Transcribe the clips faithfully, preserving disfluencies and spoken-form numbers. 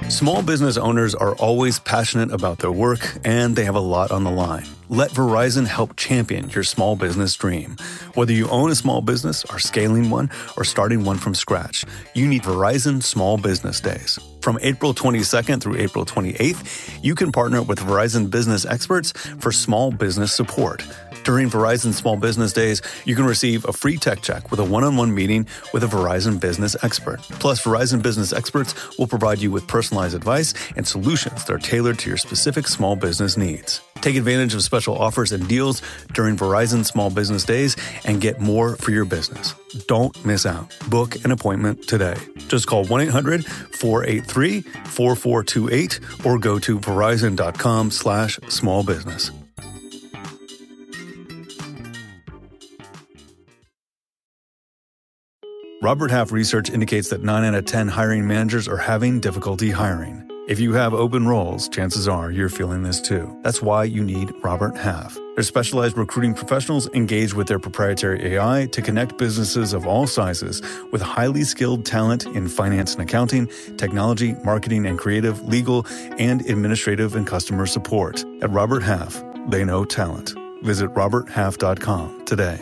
Small business owners are always passionate about their work, and they have a lot on the line. Let Verizon help champion your small business dream. Whether you own a small business, are scaling one, or starting one from scratch, you need Verizon Small Business Days. From April twenty-second through April twenty-eighth, you can partner with Verizon business experts for small business support. During Verizon Small Business Days, you can receive a free tech check with a one-on-one meeting with a Verizon business expert. Plus, Verizon business experts will provide you with personalized advice and solutions that are tailored to your specific small business needs. Take advantage of special offers and deals during Verizon Small Business Days and get more for your business. Don't miss out. Book an appointment today. Just call one eight hundred four eight three four four two eight or go to verizon.com slash small business. Robert Half research indicates that nine out of ten hiring managers are having difficulty hiring. If you have open roles, chances are you're feeling this too. That's why you need Robert Half. Their specialized recruiting professionals engage with their proprietary A I to connect businesses of all sizes with highly skilled talent in finance and accounting, technology, marketing and creative, legal, and administrative and customer support. At Robert Half, they know talent. Visit robert half dot com today.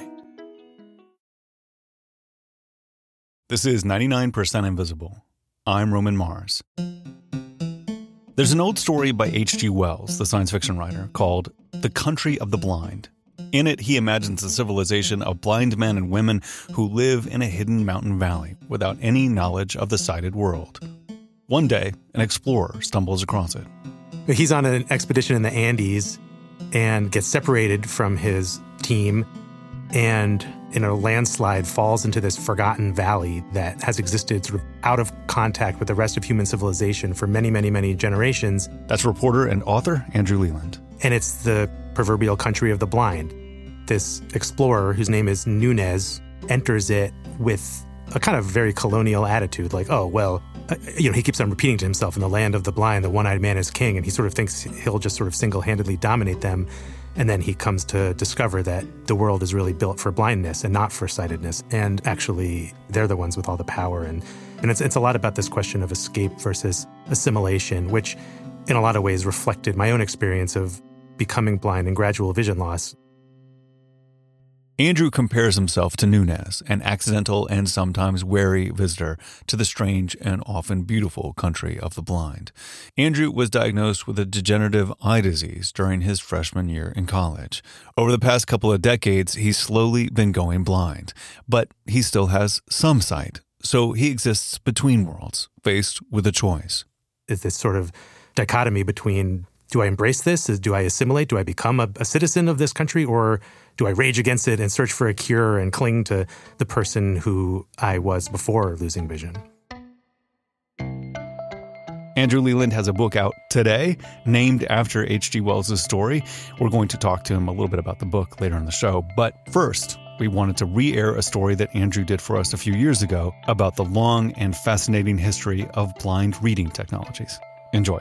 This is ninety-nine percent Invisible. I'm Roman Mars. There's an old story by H G Wells, the science fiction writer, called The Country of the Blind. In it, he imagines a civilization of blind men and women who live in a hidden mountain valley without any knowledge of the sighted world. One day, an explorer stumbles across it. He's on an expedition in the Andes and gets separated from his team and in a landslide falls into this forgotten valley that has existed sort of out of contact with the rest of human civilization for many, many, many generations. That's reporter and author Andrew Leland. And it's the proverbial country of the blind. This explorer, whose name is Nunez, enters it with a kind of very colonial attitude, like, oh, well, uh, you know, he keeps on repeating to himself, in the land of the blind, the one-eyed man is king, and he sort of thinks he'll just sort of single-handedly dominate them. And then he comes to discover that the world is really built for blindness and not for sightedness. And actually, they're the ones with all the power. And, and it's, it's a lot about this question of escape versus assimilation, which in a lot of ways reflected my own experience of becoming blind and gradual vision loss. Andrew compares himself to Nunez, an accidental and sometimes wary visitor to the strange and often beautiful country of the blind. Andrew was diagnosed with a degenerative eye disease during his freshman year in college. Over the past couple of decades, he's slowly been going blind, but he still has some sight. So he exists between worlds, faced with a choice. It's this sort of dichotomy between, do I embrace this? Do I assimilate? Do I become a, a citizen of this country? Or do I rage against it and search for a cure and cling to the person who I was before losing vision? Andrew Leland has a book out today named after H G Wells' story. We're going to talk to him a little bit about the book later in the show. But first, we wanted to re-air a story that Andrew did for us a few years ago about the long and fascinating history of blind reading technologies. Enjoy.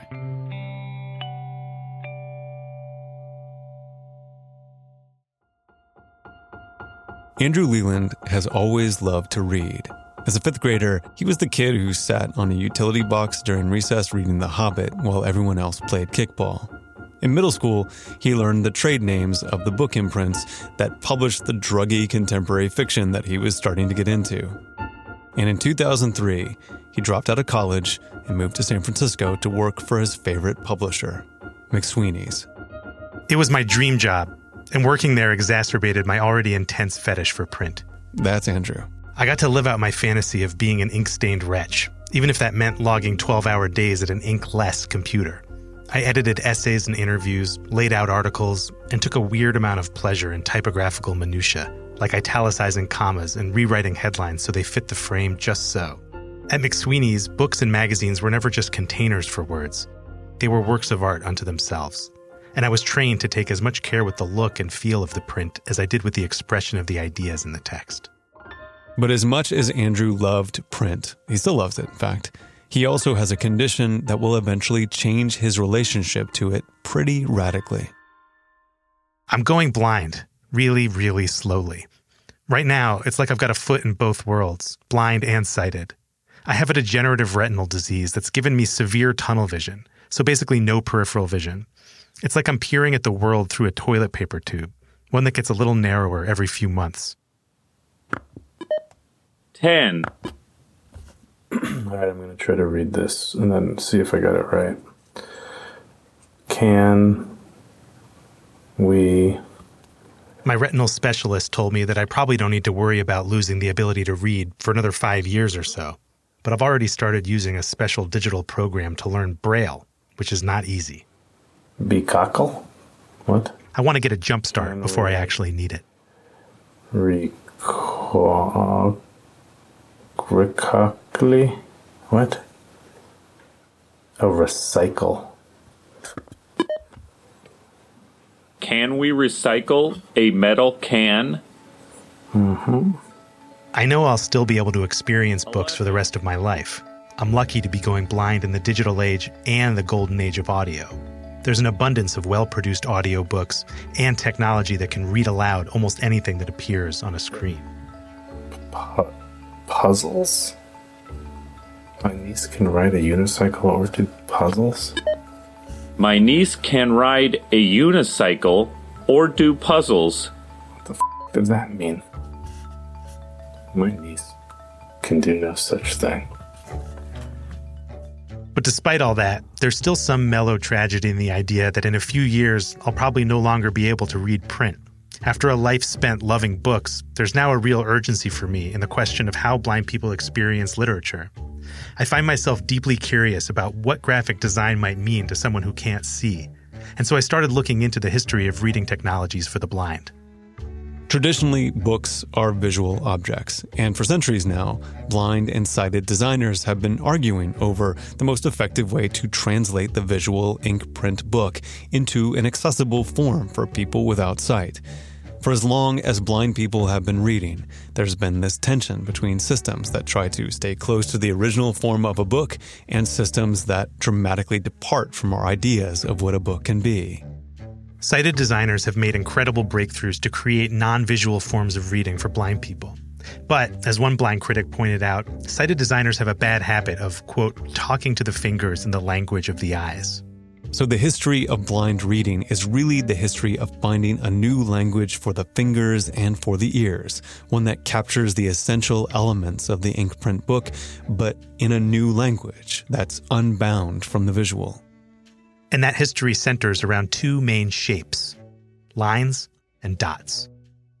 Andrew Leland has always loved to read. As a fifth grader, he was the kid who sat on a utility box during recess reading The Hobbit while everyone else played kickball. In middle school, he learned the trade names of the book imprints that published the druggy contemporary fiction that he was starting to get into. And in two thousand three, he dropped out of college and moved to San Francisco to work for his favorite publisher, McSweeney's. It was my dream job. And working there exacerbated my already intense fetish for print. That's Andrew. I got to live out my fantasy of being an ink-stained wretch, even if that meant logging twelve-hour days at an ink-less computer. I edited essays and interviews, laid out articles, and took a weird amount of pleasure in typographical minutiae, like italicizing commas and rewriting headlines so they fit the frame just so. At McSweeney's, books and magazines were never just containers for words. They were works of art unto themselves. And I was trained to take as much care with the look and feel of the print as I did with the expression of the ideas in the text. But as much as Andrew loved print, he still loves it, in fact, he also has a condition that will eventually change his relationship to it pretty radically. I'm going blind, really, really slowly. Right now, it's like I've got a foot in both worlds, blind and sighted. I have a degenerative retinal disease that's given me severe tunnel vision, so basically no peripheral vision. It's like I'm peering at the world through a toilet paper tube, one that gets a little narrower every few months. ten. All right, I'm going to try to read this and then see if I got it right. Can we... My retinal specialist told me that I probably don't need to worry about losing the ability to read for another five years or so. But I've already started using a special digital program to learn Braille, which is not easy. Becockle? What? I want to get a jump start before I actually need it. Recall... Recockly? What? Oh, recycle. Can we recycle a metal can? Mm-hmm. I know I'll still be able to experience books for the rest of my life. I'm lucky to be going blind in the digital age and the golden age of audio. There's an abundance of well-produced audiobooks and technology that can read aloud almost anything that appears on a screen. Pu- puzzles? My niece can ride a unicycle or do puzzles? My niece can ride a unicycle or do puzzles. What the f*** does that mean? My niece can do no such thing. But despite all that, there's still some mellow tragedy in the idea that in a few years, I'll probably no longer be able to read print. After a life spent loving books, there's now a real urgency for me in the question of how blind people experience literature. I find myself deeply curious about what graphic design might mean to someone who can't see. And so I started looking into the history of reading technologies for the blind. Traditionally, books are visual objects, and for centuries now, blind and sighted designers have been arguing over the most effective way to translate the visual ink print book into an accessible form for people without sight. For as long as blind people have been reading, there's been this tension between systems that try to stay close to the original form of a book and systems that dramatically depart from our ideas of what a book can be. Sighted designers have made incredible breakthroughs to create non-visual forms of reading for blind people. But, as one blind critic pointed out, sighted designers have a bad habit of, quote, talking to the fingers in the language of the eyes. So the history of blind reading is really the history of finding a new language for the fingers and for the ears, one that captures the essential elements of the ink print book, but in a new language that's unbound from the visual. And that history centers around two main shapes, lines and dots.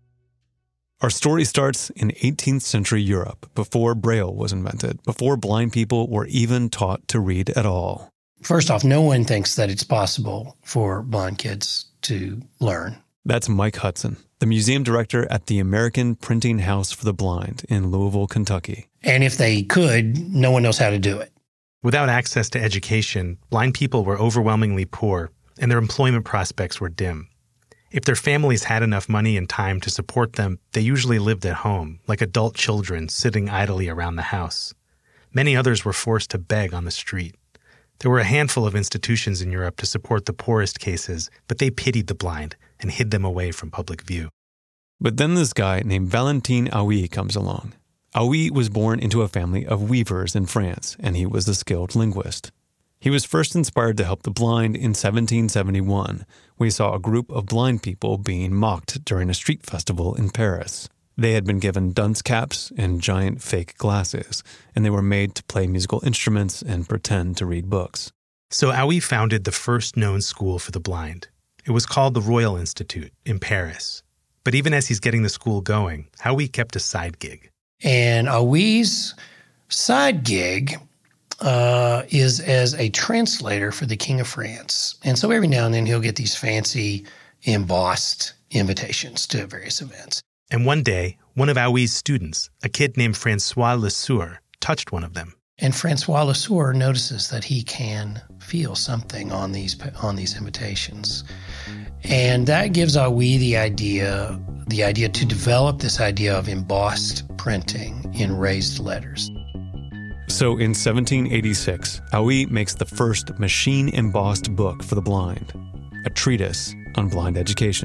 Our story starts in eighteenth century Europe, before Braille was invented, before blind people were even taught to read at all. First off, no one thinks that it's possible for blind kids to learn. That's Mike Hudson, the museum director at the American Printing House for the Blind in Louisville, Kentucky. And if they could, no one knows how to do it. Without access to education, blind people were overwhelmingly poor, and their employment prospects were dim. If their families had enough money and time to support them, they usually lived at home, like adult children sitting idly around the house. Many others were forced to beg on the street. There were a handful of institutions in Europe to support the poorest cases, but they pitied the blind and hid them away from public view. But then this guy named Valentin Hauy comes along. Hauy was born into a family of weavers in France, and he was a skilled linguist. He was first inspired to help the blind in seventeen seventy-one, when he saw a group of blind people being mocked during a street festival in Paris. They had been given dunce caps and giant fake glasses, and they were made to play musical instruments and pretend to read books. So Hauy founded the first known school for the blind. It was called the Royal Institute in Paris. But even as he's getting the school going, Hauy kept a side gig. And Haui's side gig uh, is as a translator for the King of France. And so every now and then he'll get these fancy embossed invitations to various events. And one day, one of Haui's students, a kid named Francois Lesueur, touched one of them. And Francois Lesueur notices that he can feel something on these on these invitations. And that gives Hauy the idea, the idea to develop this idea of embossed printing in raised letters. So in seventeen eighty-six, Hauy makes the first machine-embossed book for the blind, a treatise on blind education.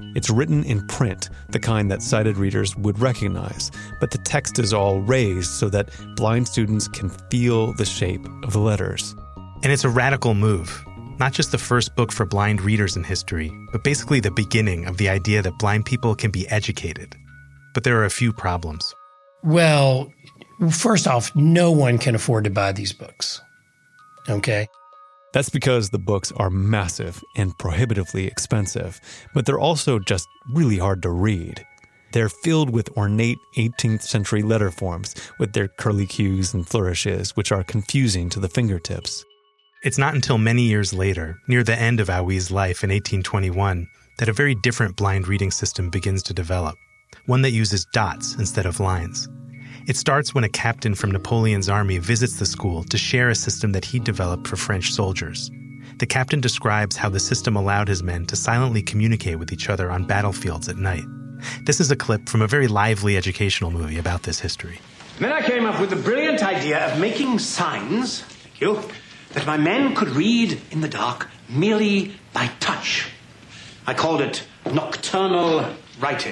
It's written in print, the kind that sighted readers would recognize, but the text is all raised so that blind students can feel the shape of the letters. And it's a radical move. Not just the first book for blind readers in history, but basically the beginning of the idea that blind people can be educated. But there are a few problems. Well, first off, no one can afford to buy these books. Okay? That's because the books are massive and prohibitively expensive, but they're also just really hard to read. They're filled with ornate eighteenth century letter forms with their curlicues and flourishes, which are confusing to the fingertips. It's not until many years later, near the end of Haui's life in eighteen twenty-one, that a very different blind reading system begins to develop, one that uses dots instead of lines. It starts when a captain from Napoleon's army visits the school to share a system that he developed for French soldiers. The captain describes how the system allowed his men to silently communicate with each other on battlefields at night. This is a clip from a very lively educational movie about this history. Then I came up with the brilliant idea of making signs, thank you, that my men could read in the dark merely by touch. I called it nocturnal writing.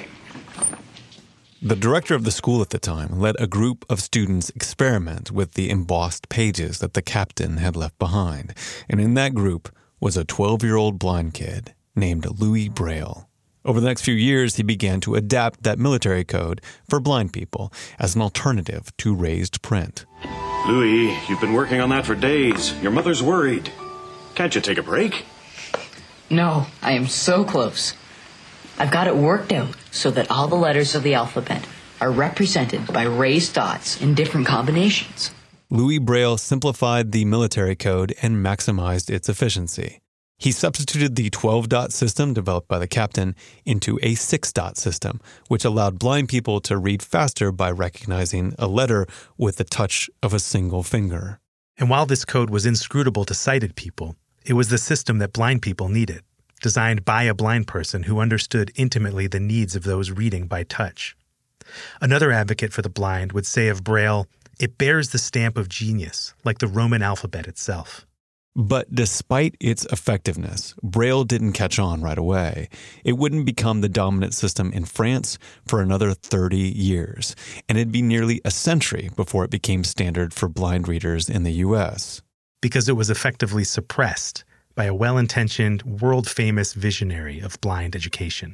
The director of the school at the time let a group of students experiment with the embossed pages that the captain had left behind. And in that group was a twelve-year-old blind kid named Louis Braille. Over the next few years, he began to adapt that military code for blind people as an alternative to raised print. Louis, you've been working on that for days. Your mother's worried. Can't you take a break? No, I am so close. I've got it worked out so that all the letters of the alphabet are represented by raised dots in different combinations. Louis Braille simplified the military code and maximized its efficiency. He substituted the twelve-dot system developed by the captain into a six-dot system, which allowed blind people to read faster by recognizing a letter with the touch of a single finger. And while this code was inscrutable to sighted people, it was the system that blind people needed, designed by a blind person who understood intimately the needs of those reading by touch. Another advocate for the blind would say of Braille, it bears the stamp of genius, like the Roman alphabet itself. But despite its effectiveness, Braille didn't catch on right away. It wouldn't become the dominant system in France for another thirty years, and it'd be nearly a century before it became standard for blind readers in the U S. Because it was effectively suppressed by a well-intentioned, world-famous visionary of blind education.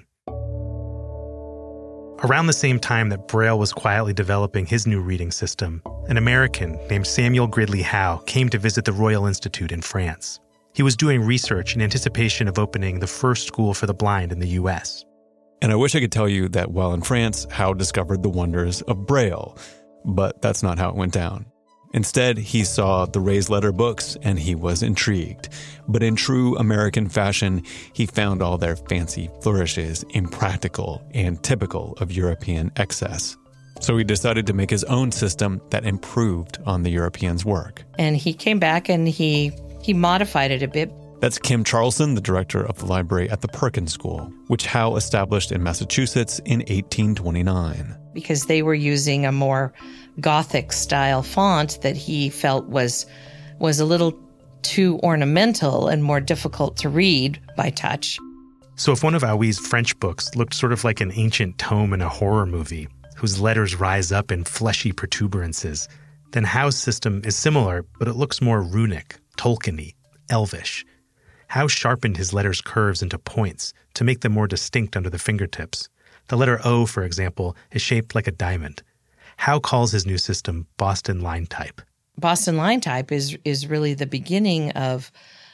Around the same time that Braille was quietly developing his new reading system, an American named Samuel Gridley Howe came to visit the Royal Institute in France. He was doing research in anticipation of opening the first school for the blind in the U S. And I wish I could tell you that while in France, Howe discovered the wonders of Braille, but that's not how it went down. Instead, he saw the raised letter books and he was intrigued. But in true American fashion, he found all their fancy flourishes impractical and typical of European excess. So he decided to make his own system that improved on the Europeans' work. And he came back and he he modified it a bit. That's Kim Charlson, the director of the library at the Perkins School, which Howe established in Massachusetts in eighteen twenty-nine. Because they were using a more Gothic-style font that he felt was was a little too ornamental and more difficult to read by touch. So if one of Haui's French books looked sort of like an ancient tome in a horror movie, whose letters rise up in fleshy protuberances, then Howe's system is similar, but it looks more runic, Tolkien-y, elvish. Howe sharpened his letters' curves into points to make them more distinct under the fingertips. The letter O, for example, is shaped like a diamond. Howe calls his new system Boston Line Type. Boston Line Type is is really the beginning of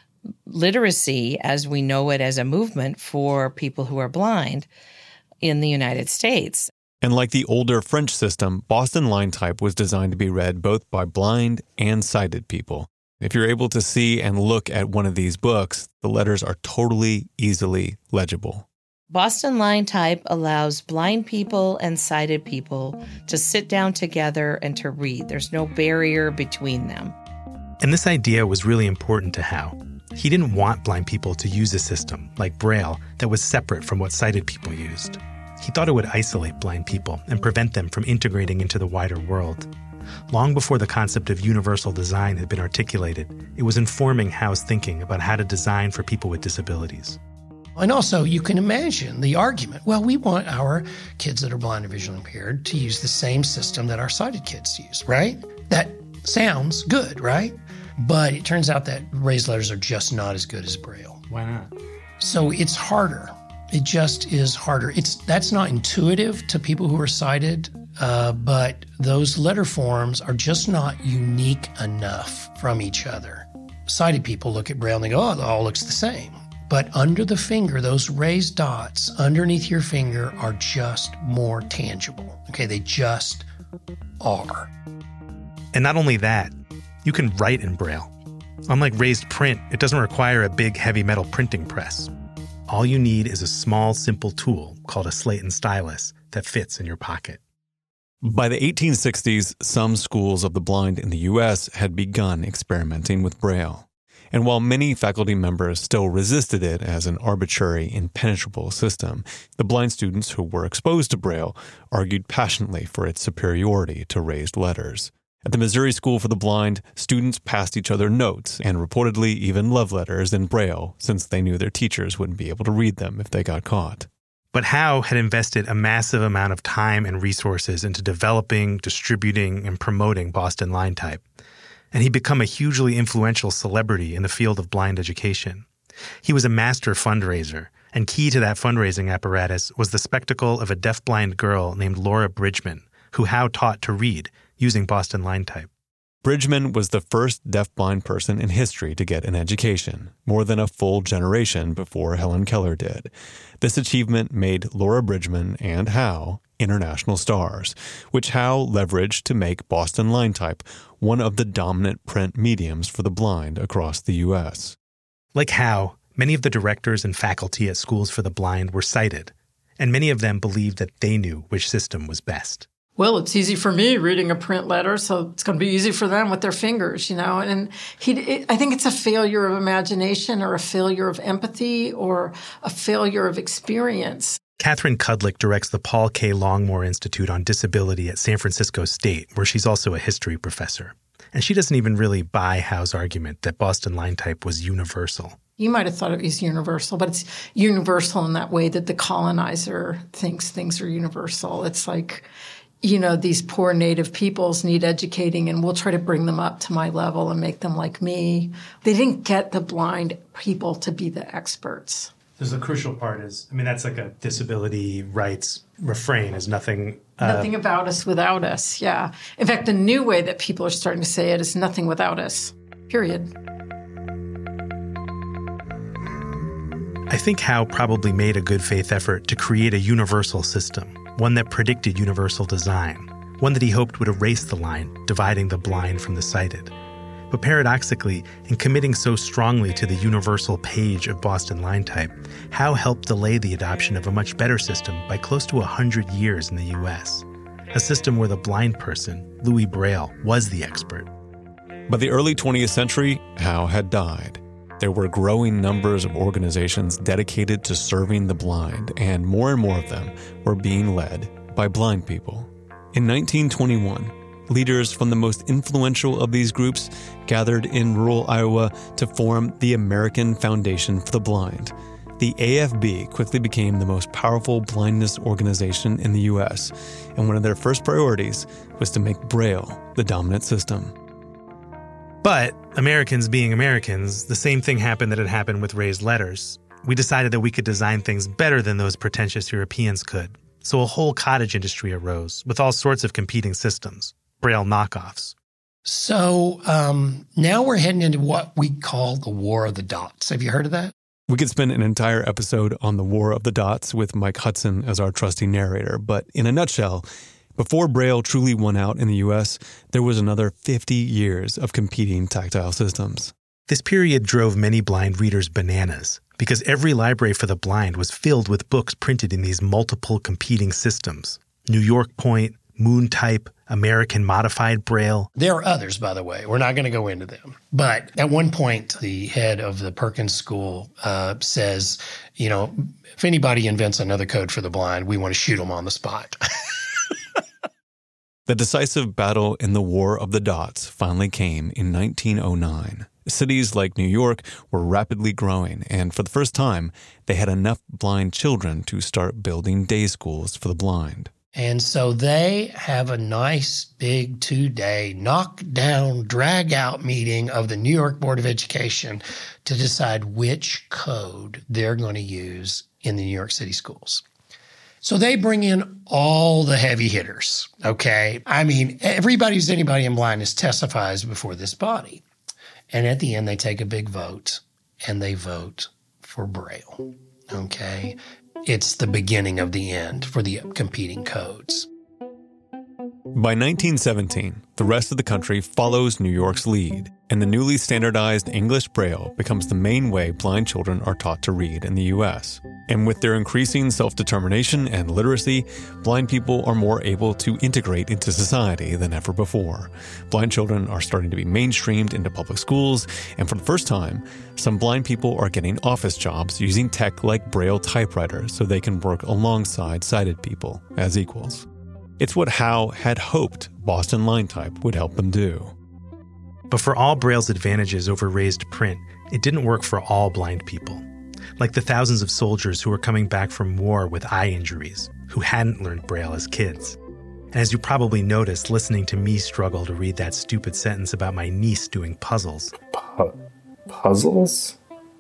literacy as we know it as a movement for people who are blind in the United States. And like the older French system, Boston Line Type was designed to be read both by blind and sighted people. If you're able to see and look at one of these books, the letters are totally easily legible. Boston Line Type allows blind people and sighted people to sit down together and to read. There's no barrier between them. And this idea was really important to Howe. He didn't want blind people to use a system, like Braille, that was separate from what sighted people used. He thought it would isolate blind people and prevent them from integrating into the wider world. Long before the concept of universal design had been articulated, it was informing Howe's thinking about how to design for people with disabilities. And also, you can imagine the argument. Well, we want our kids that are blind or visually impaired to use the same system that our sighted kids use, right? That sounds good, right? But it turns out that raised letters are just not as good as Braille. Why not? So it's harder. It just is harder. It's that's not intuitive to people who are sighted, uh, but those letter forms are just not unique enough from each other. Sighted people look at Braille and they go, oh, it all looks the same. But under the finger, those raised dots underneath your finger are just more tangible. Okay, they just are. And not only that, you can write in Braille. Unlike raised print, it doesn't require a big heavy metal printing press. All you need is a small, simple tool called a slate and stylus that fits in your pocket. By the eighteen sixties, some schools of the blind in the U S had begun experimenting with Braille. And while many faculty members still resisted it as an arbitrary, impenetrable system, the blind students who were exposed to Braille argued passionately for its superiority to raised letters. At the Missouri School for the Blind, students passed each other notes and reportedly even love letters in Braille since they knew their teachers wouldn't be able to read them if they got caught. But Howe had invested a massive amount of time and resources into developing, distributing, and promoting Boston Line Type. And he'd become a hugely influential celebrity in the field of blind education. He was a master fundraiser, and key to that fundraising apparatus was the spectacle of a deafblind girl named Laura Bridgman, who Howe taught to read using Boston Line Type. Bridgman was the first deafblind person in history to get an education, more than a full generation before Helen Keller did. This achievement made Laura Bridgman and Howe international stars, which Howe leveraged to make Boston Line Type one of the dominant print mediums for the blind across the U S. Like Howe, many of the directors and faculty at schools for the blind were sighted, and many of them believed that they knew which system was best. Well, it's easy for me reading a print letter, so it's going to be easy for them with their fingers, you know. And he, it, I think it's a failure of imagination or a failure of empathy or a failure of experience. Catherine Kudlick directs the Paul K. Longmore Institute on Disability at San Francisco State, where she's also a history professor. And she doesn't even really buy Howe's argument that Boston Line Type was universal. You might have thought it was universal, but it's universal in that way that the colonizer thinks things are universal. It's like, you know, these poor native peoples need educating, and we'll try to bring them up to my level and make them like me. They didn't get the blind people to be the experts. There's the crucial part is, I mean, that's like a disability rights refrain is nothing. Uh, nothing about us without us, yeah. In fact, the new way that people are starting to say it is nothing without us, period. I think Howe probably made a good faith effort to create a universal system, one that predicted universal design, one that he hoped would erase the line dividing the blind from the sighted. But paradoxically, in committing so strongly to the universal page of Boston Line Type, Howe helped delay the adoption of a much better system by close to one hundred years in the U S, a system where the blind person, Louis Braille, was the expert. By the early twentieth century, Howe had died. There were growing numbers of organizations dedicated to serving the blind, and more and more of them were being led by blind people. In nineteen twenty-one, leaders from the most influential of these groups gathered in rural Iowa to form the American Foundation for the Blind. The A F B quickly became the most powerful blindness organization in the U S, and one of their first priorities was to make Braille the dominant system. But, Americans being Americans, the same thing happened that had happened with raised letters. We decided that we could design things better than those pretentious Europeans could. So a whole cottage industry arose with all sorts of competing systems. Braille knockoffs. So um, now we're heading into what we call the War of the Dots. Have you heard of that? We could spend an entire episode on the War of the Dots with Mike Hudson as our trusty narrator, but in a nutshell, before Braille truly won out in the U S, there was another fifty years of competing tactile systems. This period drove many blind readers bananas because every library for the blind was filled with books printed in these multiple competing systems. New York Point, Moon Type, American Modified Braille. There are others, by the way. We're not going to go into them. But at one point, the head of the Perkins School uh, says, you know, if anybody invents another code for the blind, we want to shoot them on the spot. The decisive battle in the War of the Dots finally came in nineteen oh nine. Cities like New York were rapidly growing, and for the first time, they had enough blind children to start building day schools for the blind. And so they have a nice big two-day knock-down, drag-out meeting of the New York Board of Education to decide which code they're going to use in the New York City schools. So they bring in all the heavy hitters, okay? I mean, everybody who's anybody in blindness testifies before this body. And at the end, they take a big vote, and they vote for Braille, okay? It's the beginning of the end for the competing codes. By nineteen seventeen, the rest of the country follows New York's lead, and the newly standardized English Braille becomes the main way blind children are taught to read in the U S. And with their increasing self-determination and literacy, blind people are more able to integrate into society than ever before. Blind children are starting to be mainstreamed into public schools, and for the first time, some blind people are getting office jobs using tech like Braille typewriters so they can work alongside sighted people as equals. It's what Howe had hoped Boston Line Type would help them do. But for all Braille's advantages over raised print, it didn't work for all blind people. Like the thousands of soldiers who were coming back from war with eye injuries, who hadn't learned Braille as kids. And as you probably noticed listening to me struggle to read that stupid sentence about my niece doing puzzles. Pu- puzzles?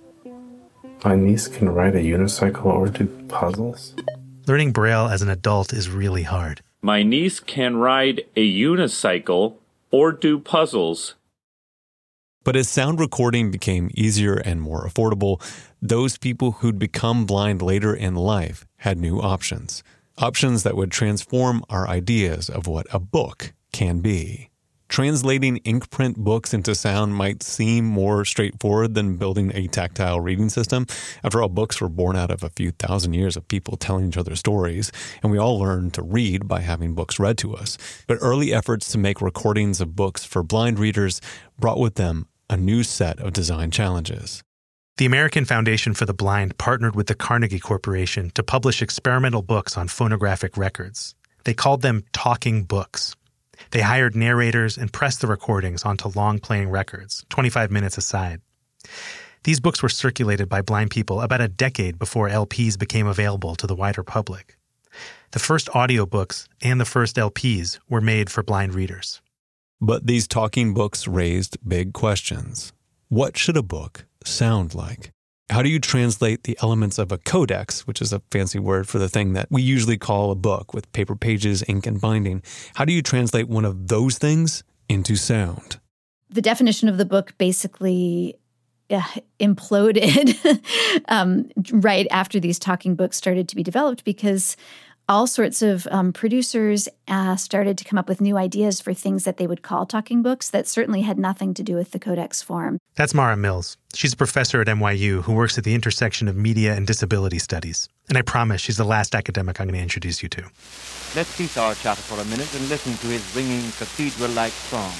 My niece can ride a unicycle or do puzzles? Learning Braille as an adult is really hard. My niece can ride a unicycle or do puzzles. But as sound recording became easier and more affordable, those people who'd become blind later in life had new options. Options that would transform our ideas of what a book can be. Translating ink print books into sound might seem more straightforward than building a tactile reading system. After all, books were born out of a few thousand years of people telling each other stories, and we all learned to read by having books read to us. But early efforts to make recordings of books for blind readers brought with them a new set of design challenges. The American Foundation for the Blind partnered with the Carnegie Corporation to publish experimental books on phonographic records. They called them talking books. They hired narrators and pressed the recordings onto long-playing records, twenty-five minutes aside. These books were circulated by blind people about a decade before L Ps became available to the wider public. The first audiobooks and the first L Ps were made for blind readers. But these talking books raised big questions. What should a book sound like? How do you translate the elements of a codex, which is a fancy word for the thing that we usually call a book with paper pages, ink, and binding? How do you translate one of those things into sound? The definition of the book basically uh, imploded um, right after these talking books started to be developed because all sorts of um, producers uh, started to come up with new ideas for things that they would call talking books that certainly had nothing to do with the codex form. That's Mara Mills. She's a professor at N Y U who works at the intersection of media and disability studies. And I promise she's the last academic I'm going to introduce you to. Let's cease our chatter for a minute and listen to his ringing cathedral-like song.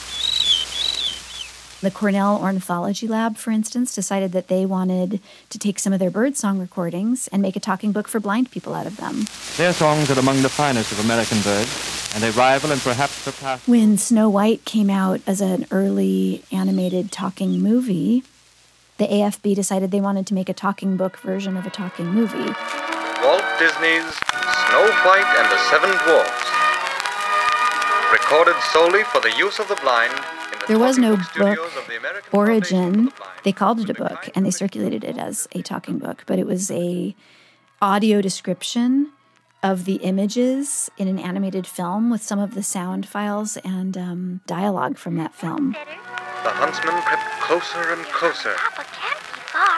The Cornell Ornithology Lab, for instance, decided that they wanted to take some of their birdsong recordings and make a talking book for blind people out of them. Their songs are among the finest of American birds, and they rival and perhaps surpass... When Snow White came out as an early animated talking movie, the A F B decided they wanted to make a talking book version of a talking movie. Walt Disney's Snow White and the Seven Dwarfs, recorded solely for the use of the blind. There was no book origin. They called it a book, and they circulated it as a talking book, but it was a audio description of the images in an animated film with some of the sound files and um, dialogue from that film. The huntsman crept closer and closer. Papa can't be far.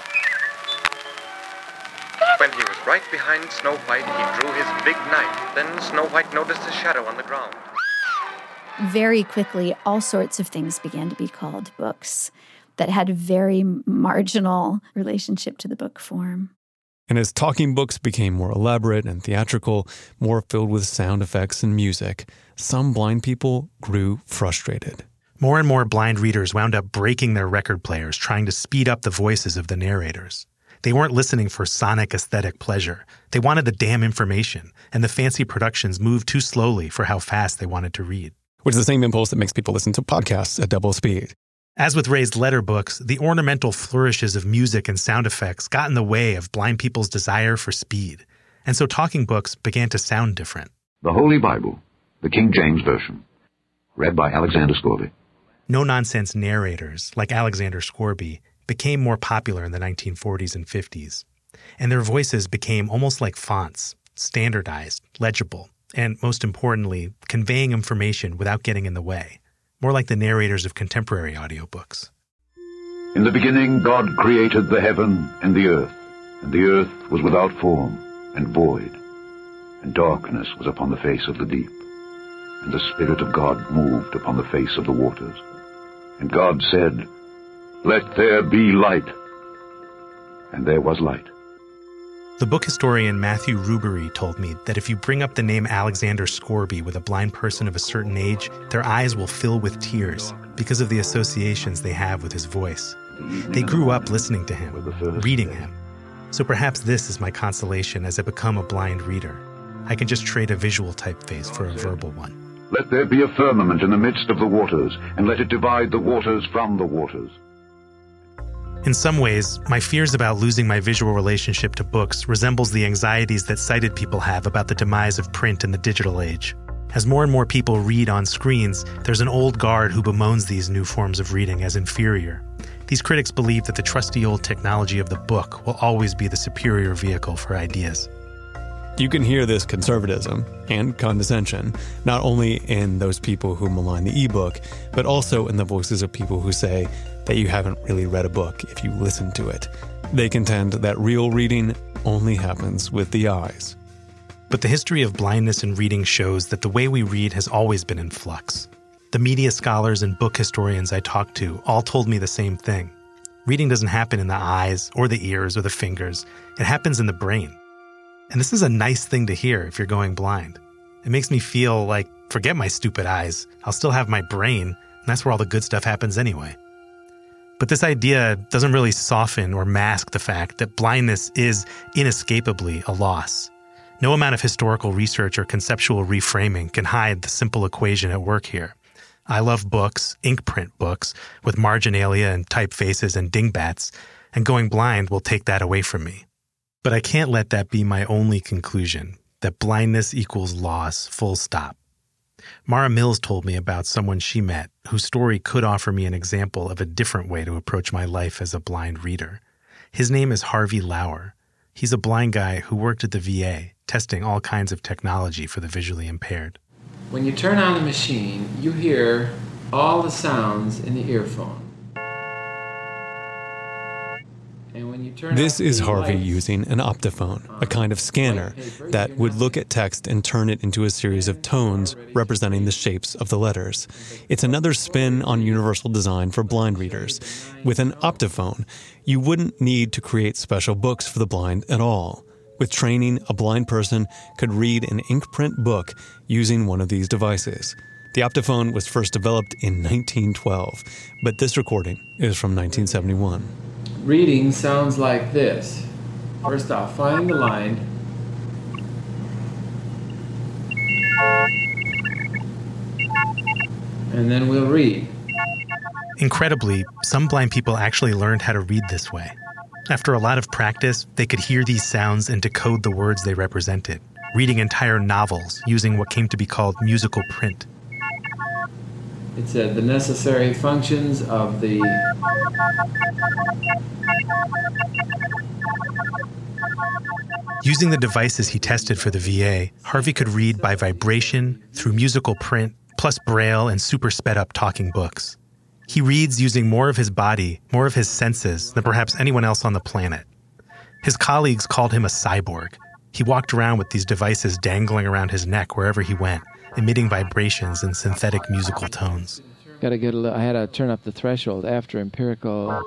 When he was right behind Snow White, he drew his big knife. Then Snow White noticed a shadow on the ground. Very quickly, all sorts of things began to be called books that had a very marginal relationship to the book form. And as talking books became more elaborate and theatrical, more filled with sound effects and music, some blind people grew frustrated. More and more blind readers wound up breaking their record players, trying to speed up the voices of the narrators. They weren't listening for sonic aesthetic pleasure. They wanted the damn information, and the fancy productions moved too slowly for how fast they wanted to read. Which is the same impulse that makes people listen to podcasts at double speed. As with raised letter books, the ornamental flourishes of music and sound effects got in the way of blind people's desire for speed. And so talking books began to sound different. The Holy Bible, the King James Version, read by Alexander Scourby. No-nonsense narrators, like Alexander Scourby, became more popular in the nineteen forties and fifties. And their voices became almost like fonts, standardized, legible, and most importantly, conveying information without getting in the way. More like the narrators of contemporary audiobooks. In the beginning, God created the heaven and the earth, and the earth was without form and void, and darkness was upon the face of the deep. And the Spirit of God moved upon the face of the waters. And God said, "Let there be light." And there was light. The book historian Matthew Rubery told me that if you bring up the name Alexander Scourby with a blind person of a certain age, their eyes will fill with tears because of the associations they have with his voice. They grew up listening to him, reading him. So perhaps this is my consolation as I become a blind reader. I can just trade a visual typeface for a verbal one. Let there be a firmament in the midst of the waters, and let it divide the waters from the waters. In some ways, my fears about losing my visual relationship to books resembles the anxieties that sighted people have about the demise of print in the digital age. As more and more people read on screens, there's an old guard who bemoans these new forms of reading as inferior. These critics believe that the trusty old technology of the book will always be the superior vehicle for ideas. You can hear this conservatism and condescension, not only in those people who malign the ebook, but also in the voices of people who say that you haven't really read a book if you listen to it. They contend that real reading only happens with the eyes. But the history of blindness in reading shows that the way we read has always been in flux. The media scholars and book historians I talked to all told me the same thing. Reading doesn't happen in the eyes or the ears or the fingers. It happens in the brain. And this is a nice thing to hear if you're going blind. It makes me feel like, forget my stupid eyes, I'll still have my brain, and that's where all the good stuff happens anyway. But this idea doesn't really soften or mask the fact that blindness is inescapably a loss. No amount of historical research or conceptual reframing can hide the simple equation at work here. I love books, ink print books, with marginalia and typefaces and dingbats, and going blind will take that away from me. But I can't let that be my only conclusion, that blindness equals loss, full stop. Mara Mills told me about someone she met whose story could offer me an example of a different way to approach my life as a blind reader. His name is Harvey Lauer. He's a blind guy who worked at the V A, testing all kinds of technology for the visually impaired. When you turn on the machine, you hear all the sounds in the earphone. This is Harvey using an optophone, a kind of scanner that would look at text and turn it into a series of tones representing the shapes of the letters. It's another spin on universal design for blind readers. With an optophone, you wouldn't need to create special books for the blind at all. With training, a blind person could read an ink print book using one of these devices. The optophone was first developed in nineteen twelve, but this recording is from nineteen seventy-one. Reading sounds like this. First off, find the line. And then we'll read. Incredibly, some blind people actually learned how to read this way. After a lot of practice, they could hear these sounds and decode the words they represented, reading entire novels using what came to be called musical print. It said the necessary functions of the Using the devices he tested for the V A, Harvey could read by vibration, through musical print, plus Braille and super sped-up talking books. He reads using more of his body, more of his senses than perhaps anyone else on the planet. His colleagues called him a cyborg. He walked around with these devices dangling around his neck wherever he went, emitting vibrations and synthetic musical tones. Got to get a little, I had to turn up the threshold after empirical.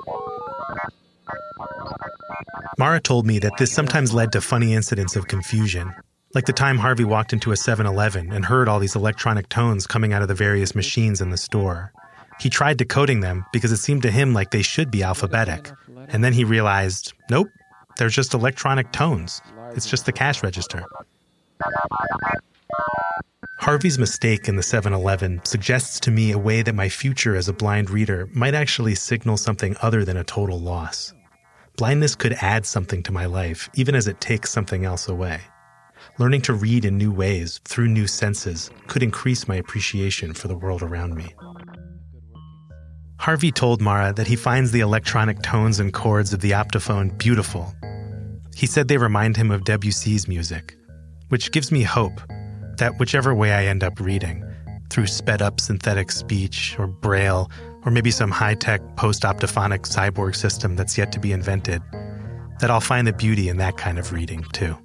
Mara told me that this sometimes led to funny incidents of confusion, like the time Harvey walked into a seven eleven and heard all these electronic tones coming out of the various machines in the store. He tried decoding them because it seemed to him like they should be alphabetic, and then he realized, nope, they're just electronic tones. It's just the cash register. Harvey's mistake in the seven eleven suggests to me a way that my future as a blind reader might actually signal something other than a total loss. Blindness could add something to my life, even as it takes something else away. Learning to read in new ways, through new senses, could increase my appreciation for the world around me. Harvey told Mara that he finds the electronic tones and chords of the Optophone beautiful. He said they remind him of Debussy's music, which gives me hope that whichever way I end up reading, through sped-up synthetic speech or Braille, or maybe some high-tech post-optophonic cyborg system that's yet to be invented, that I'll find the beauty in that kind of reading, too.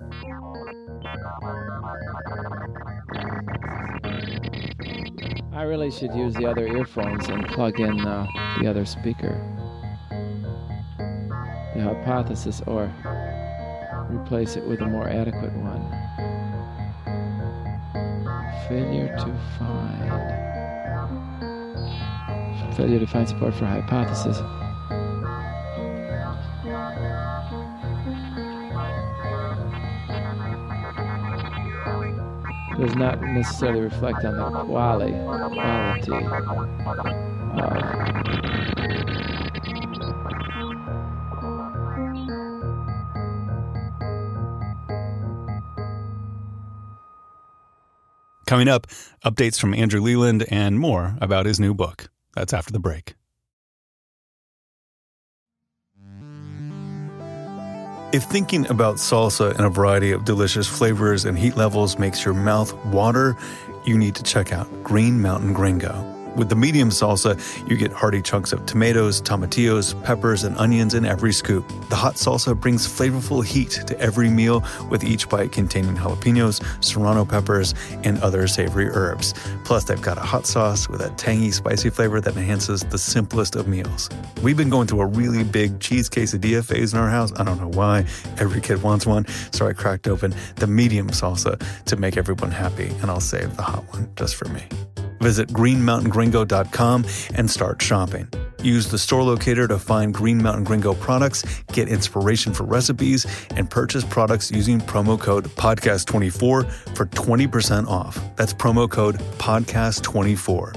I really should use the other earphones and plug in uh, the other speaker. The hypothesis, or replace it with a more adequate one. Failure to find. Failure to find support for hypothesis. Does not necessarily reflect on the quality, quality of. Coming up, updates from Andrew Leland and more about his new book. That's after the break. If thinking about salsa in a variety of delicious flavors and heat levels makes your mouth water, you need to check out Green Mountain Gringo. With the medium salsa, you get hearty chunks of tomatoes, tomatillos, peppers, and onions in every scoop. The hot salsa brings flavorful heat to every meal, with each bite containing jalapenos, serrano peppers, and other savory herbs. Plus, they've got a hot sauce with a tangy, spicy flavor that enhances the simplest of meals. We've been going through a really big cheese quesadilla phase in our house. I don't know why. Every kid wants one, so I cracked open the medium salsa to make everyone happy, and I'll save the hot one just for me. Visit green mountain gringo dot com and start shopping. Use the store locator to find Green Mountain Gringo products, get inspiration for recipes, and purchase products using promo code podcast twenty-four for twenty percent off. That's promo code podcast twenty-four.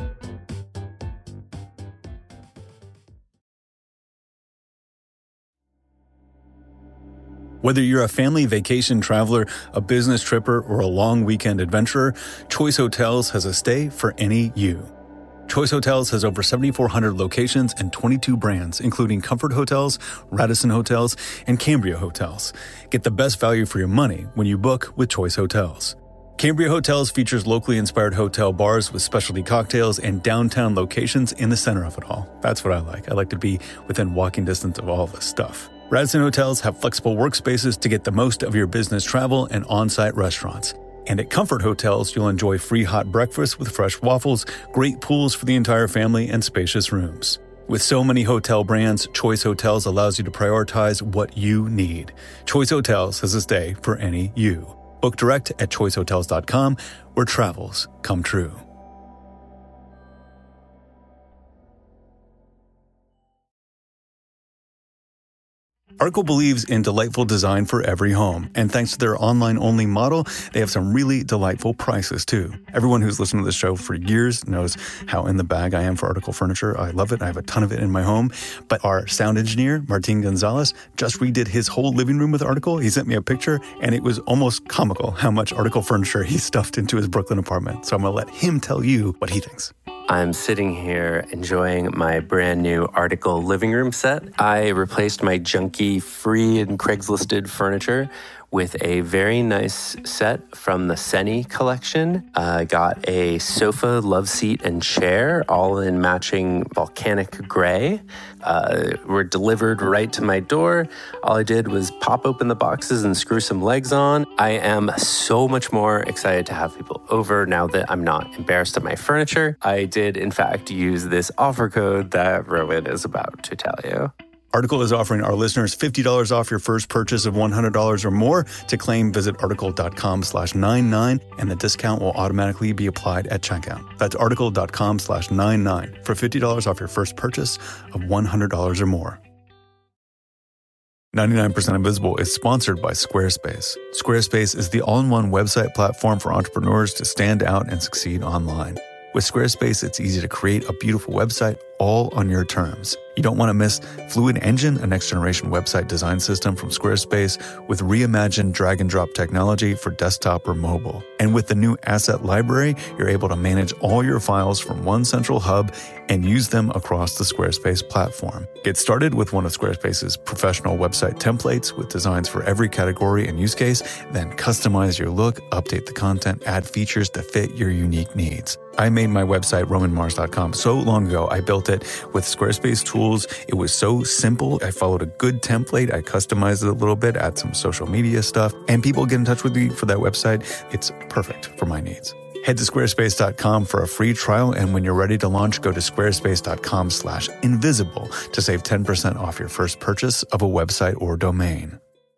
Whether you're a family vacation traveler, a business tripper, or a long weekend adventurer, Choice Hotels has a stay for any you. Choice Hotels has over seven thousand four hundred locations and twenty-two brands, including Comfort Hotels, Radisson Hotels, and Cambria Hotels. Get the best value for your money when you book with Choice Hotels. Cambria Hotels features locally inspired hotel bars with specialty cocktails and downtown locations in the center of it all. That's what I like. I like to be within walking distance of all this stuff. Radisson Hotels have flexible workspaces to get the most of your business travel and on-site restaurants. And at Comfort Hotels, you'll enjoy free hot breakfast with fresh waffles, great pools for the entire family, and spacious rooms. With so many hotel brands, Choice Hotels allows you to prioritize what you need. Choice Hotels has a stay for any you. Book direct at choice hotels dot com, where travels come true. Article believes in delightful design for every home, and thanks to their online-only model, they have some really delightful prices, too. Everyone who's listened to this show for years knows how in the bag I am for Article furniture. I love it. I have a ton of it in my home. But our sound engineer, Martin Gonzalez, just redid his whole living room with Article. He sent me a picture, and it was almost comical how much Article furniture he stuffed into his Brooklyn apartment. So I'm going to let him tell you what he thinks. I'm sitting here enjoying my brand new Article living room set. I replaced my junky free and Craigslisted furniture with a very nice set from the Seni collection. I uh, got a sofa, love seat, and chair, all in matching volcanic gray. Uh, were delivered right to my door. All I did was pop open the boxes and screw some legs on. I am so much more excited to have people over now that I'm not embarrassed of my furniture. I did, in fact, use this offer code that Rowan is about to tell you. Article is offering our listeners fifty dollars off your first purchase of one hundred dollars or more. To claim, visit article.com slash 99, and the discount will automatically be applied at checkout. That's article.com slash 99 for fifty dollars off your first purchase of one hundred dollars or more. ninety-nine percent Invisible is sponsored by Squarespace. Squarespace is the all-in-one website platform for entrepreneurs to stand out and succeed online. With Squarespace, it's easy to create a beautiful website all on your terms. You don't want to miss Fluid Engine, a next-generation website design system from Squarespace with reimagined drag-and-drop technology for desktop or mobile. And with the new Asset Library, you're able to manage all your files from one central hub and use them across the Squarespace platform. Get started with one of Squarespace's professional website templates with designs for every category and use case, then customize your look, update the content, add features to fit your unique needs. I made my website, roman mars dot com, so long ago. I built it with Squarespace tools. It was so simple. I followed a good template. I customized it a little bit, add some social media stuff, and people get in touch with me for that website. It's perfect for my needs. Head to squarespace dot com for a free trial, and when you're ready to launch, go to squarespace dot com slash invisible to save ten percent off your first purchase of a website or domain.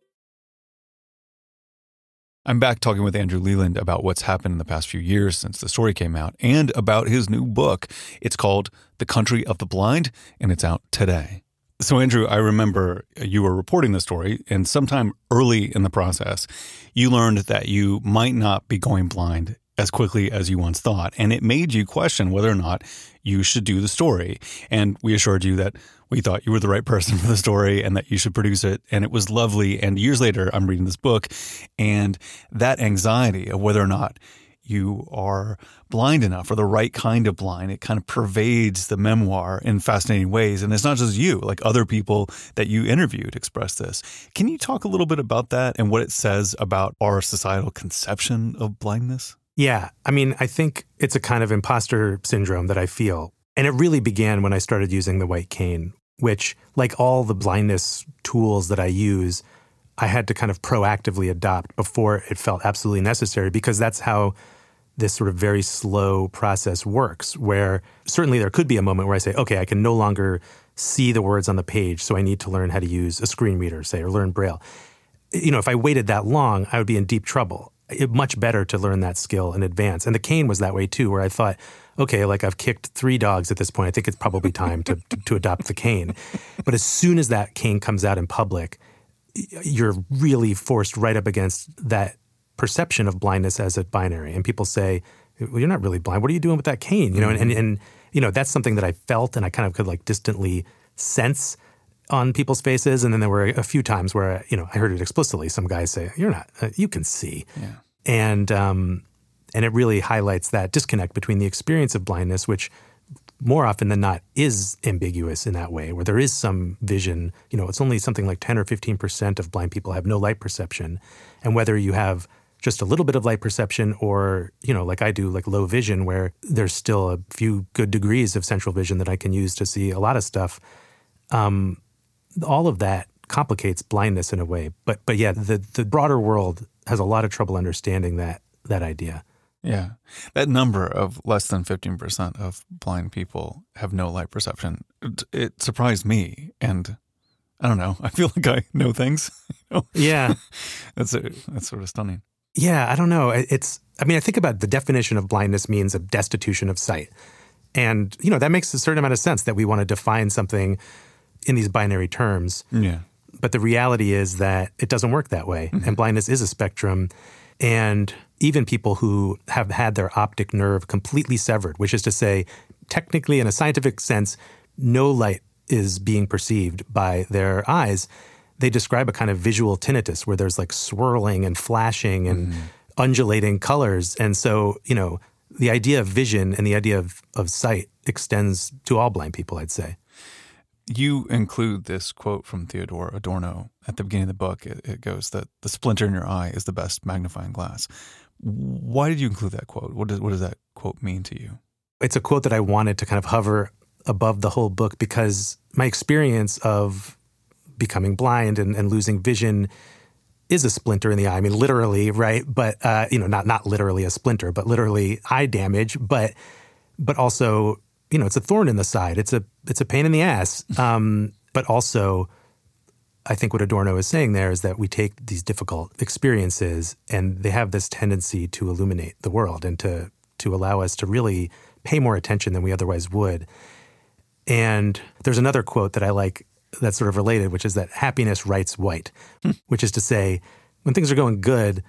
I'm back talking with Andrew Leland about what's happened in the past few years since the story came out and about his new book. It's called The Country of the Blind, and it's out today. So, Andrew, I remember you were reporting the story, and sometime early in the process, you learned that you might not be going blind as quickly as you once thought, and it made you question whether or not you should do the story. And we assured you that we thought you were the right person for the story and that you should produce it, and it was lovely. And years later, I'm reading this book, and that anxiety of whether or not you are blind enough or the right kind of blind, it kind of pervades the memoir in fascinating ways. And it's not just you, like other people that you interviewed express this. Can you talk a little bit about that and what it says about our societal conception of blindness? Yeah. I mean, I think it's a kind of imposter syndrome that I feel. And it really began when I started using the white cane, which, like all the blindness tools that I use, I had to kind of proactively adopt before it felt absolutely necessary, because that's how this sort of very slow process works, where certainly there could be a moment where I say, okay, I can no longer see the words on the page, so I need to learn how to use a screen reader, say, or learn Braille. You know, if I waited that long, I would be in deep trouble. It, much better to learn that skill in advance. And the cane was that way too, where I thought, okay, like I've kicked three dogs at this point. I think it's probably time to, to, to adopt the cane. But as soon as that cane comes out in public, you're really forced right up against that perception of blindness as a binary. And people say, well, you're not really blind. What are you doing with that cane? You know, mm-hmm. and, and, and, you know, that's something that I felt and I kind of could like distantly sense on people's faces. And then there were a few times where, you know, I heard it explicitly. Some guys say, you're not, uh, you can see. Yeah. And, um, and it really highlights that disconnect between the experience of blindness, which more often than not is ambiguous in that way, where there is some vision. You know, it's only something like ten or fifteen percent of blind people have no light perception. And whether you have just a little bit of light perception or, you know, like I do, like low vision, where there's still a few good degrees of central vision that I can use to see a lot of stuff. Um, all of that complicates blindness in a way. But but yeah, the the broader world has a lot of trouble understanding that that idea. Yeah. That number of less than fifteen percent of blind people have no light perception, it, it surprised me. And I don't know, I feel like I know things. You know? Yeah. that's a, that's sort of stunning. Yeah, I don't know. It's, I mean, I think about the definition of blindness means a destitution of sight. And, you know, that makes a certain amount of sense that we want to define something in these binary terms. Yeah. But the reality is that it doesn't work that way. Mm-hmm. And blindness is a spectrum. And even people who have had their optic nerve completely severed, which is to say, technically in a scientific sense, no light is being perceived by their eyes, they describe a kind of visual tinnitus where there's like swirling and flashing and mm. undulating colors. And so, you know, the idea of vision and the idea of, of sight extends to all blind people, I'd say. You include this quote from Theodore Adorno at the beginning of the book. It, it goes that the splinter in your eye is the best magnifying glass. Why did you include that quote? What does, what does that quote mean to you? It's a quote that I wanted to kind of hover above the whole book because my experience of becoming blind and, and losing vision is a splinter in the eye. I mean, literally, right? But, uh, you know, not not literally a splinter, but literally eye damage. But but also, you know, it's a thorn in the side. It's a it's a pain in the ass. Um, but also, I think what Adorno is saying there is that we take these difficult experiences and they have this tendency to illuminate the world and to to allow us to really pay more attention than we otherwise would. And there's another quote that I like that's sort of related, which is that happiness writes white, which is to say, when things are going good,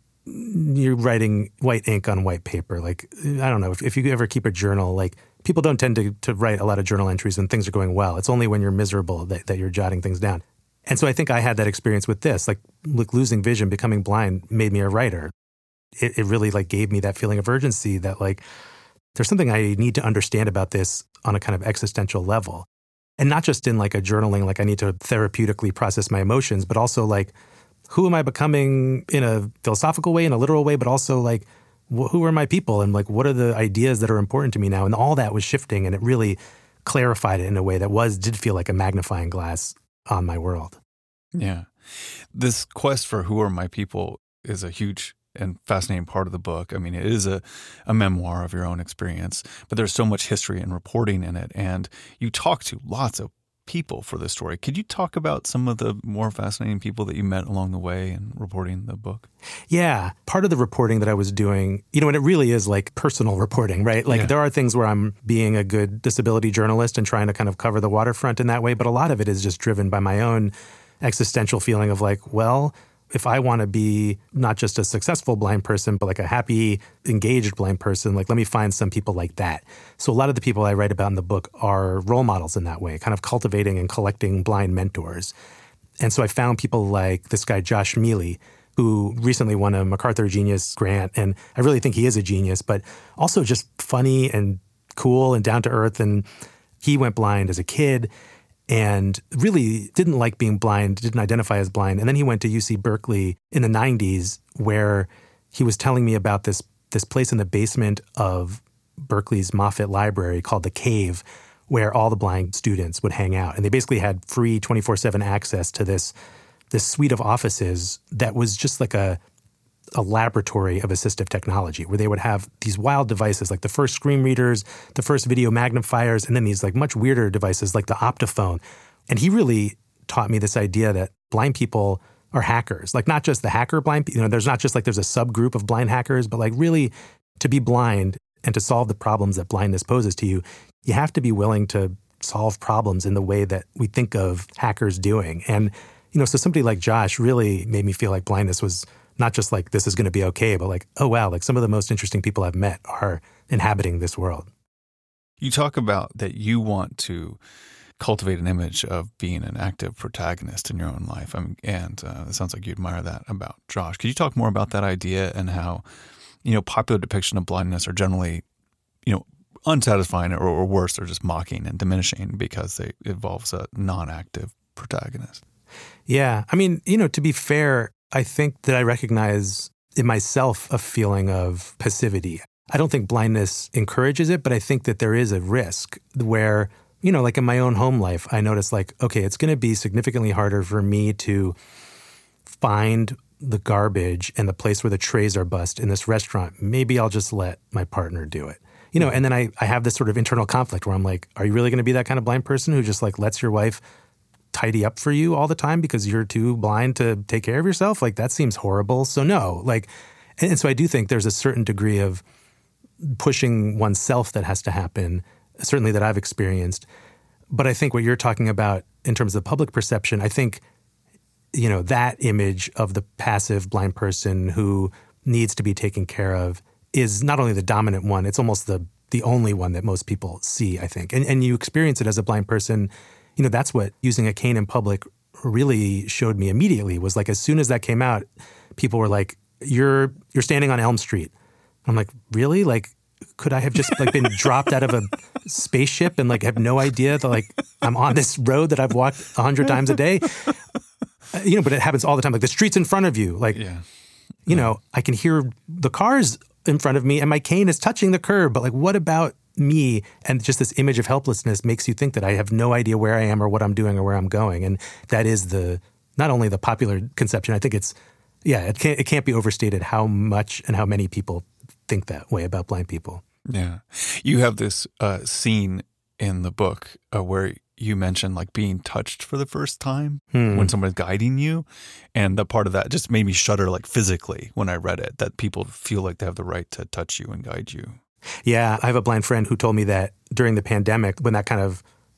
you're writing white ink on white paper. Like, I don't know, if, if you ever keep a journal, like people don't tend to, to write a lot of journal entries when things are going well. It's only when you're miserable that, that you're jotting things down. And so I think I had that experience with this, like, like losing vision, becoming blind made me a writer. It, it really like gave me that feeling of urgency that like, there's something I need to understand about this on a kind of existential level. And not just in like a journaling, like I need to therapeutically process my emotions, but also like, who am I becoming in a philosophical way, in a literal way, but also like, wh- who are my people? And like, what are the ideas that are important to me now? And all that was shifting, and it really clarified it in a way that was, did feel like a magnifying glass on my world. Yeah. This quest for who are my people is a huge and fascinating part of the book. I mean, it is a, a memoir of your own experience, but there's so much history and reporting in it. And you talk to lots of people for this story. Could you talk about some of the more fascinating people that you met along the way in reporting the book? Yeah. Part of the reporting that I was doing, you know, and it really is like personal reporting, right? Like yeah. There are things where I'm being a good disability journalist and trying to kind of cover the waterfront in that way, but a lot of it is just driven by my own existential feeling of like, well, if I want to be not just a successful blind person, but like a happy, engaged blind person, like let me find some people like that. So a lot of the people I write about in the book are role models in that way, kind of cultivating and collecting blind mentors. And so I found people like this guy, Josh Mealy, who recently won a MacArthur Genius Grant. And I really think he is a genius, but also just funny and cool and down to earth. And he went blind as a kid and really didn't like being blind, didn't identify as blind. And then he went to U C Berkeley in the nineties, where he was telling me about this, this place in the basement of Berkeley's Moffitt Library called The Cave, where all the blind students would hang out. And they basically had free twenty-four seven access to this, this suite of offices that was just like a, a laboratory of assistive technology, where they would have these wild devices like the first screen readers, the first video magnifiers, and then these like much weirder devices like the Optophone. And he really taught me this idea that blind people are hackers, like not just the hacker blind, you know, there's not just like there's a subgroup of blind hackers, but like really to be blind and to solve the problems that blindness poses to you, you have to be willing to solve problems in the way that we think of hackers doing. And, you know, so somebody like Josh really made me feel like blindness was not just like this is going to be okay, but like, oh, wow, like some of the most interesting people I've met are inhabiting this world. You talk about that you want to cultivate an image of being an active protagonist in your own life. I mean, and uh, it sounds like you admire that about Josh. Could you talk more about that idea and how, you know, popular depiction of blindness are generally, you know, unsatisfying or, or worse, they're just mocking and diminishing because they involves a non-active protagonist? Yeah. I mean, you know, to be fair, I think that I recognize in myself a feeling of passivity. I don't think blindness encourages it, but I think that there is a risk where, you know, like in my own home life, I notice like, okay, it's going to be significantly harder for me to find the garbage and the place where the trays are bust in this restaurant. Maybe I'll just let my partner do it. You know, and then I, I have this sort of internal conflict where I'm like, are you really going to be that kind of blind person who just like lets your wife tidy up for you all the time because you're too blind to take care of yourself? Like that seems horrible. So no, like, and, and so I do think there's a certain degree of pushing oneself that has to happen, certainly that I've experienced. But I think what you're talking about in terms of public perception, I think, you know, that image of the passive blind person who needs to be taken care of is not only the dominant one, it's almost the the only one that most people see, I think. And and you experience it as a blind person. You know, that's what using a cane in public really showed me immediately, was like as soon as that came out, people were like, you're you're standing on Elm Street. I'm like, really? Like, could I have just like been dropped out of a spaceship and like have no idea that like I'm on this road that I've walked a hundred times a day? Uh, you know, but it happens all the time. Like the street's in front of you. Like, yeah. you know, I can hear the cars in front of me and my cane is touching the curb. But like, what about me? And just this image of helplessness makes you think that I have no idea where I am or what I'm doing or where I'm going. And that is the, not only the popular conception, I think it's, yeah, it can't, it can't be overstated how much and how many people think that way about blind people. Yeah. You have this uh, scene in the book uh, where you mentioned like being touched for the first time hmm. when someone's guiding you. And the part of that just made me shudder like physically when I read it, that people feel like they have the right to touch you and guide you. Yeah. I have a blind friend who told me that during the pandemic, when that kind of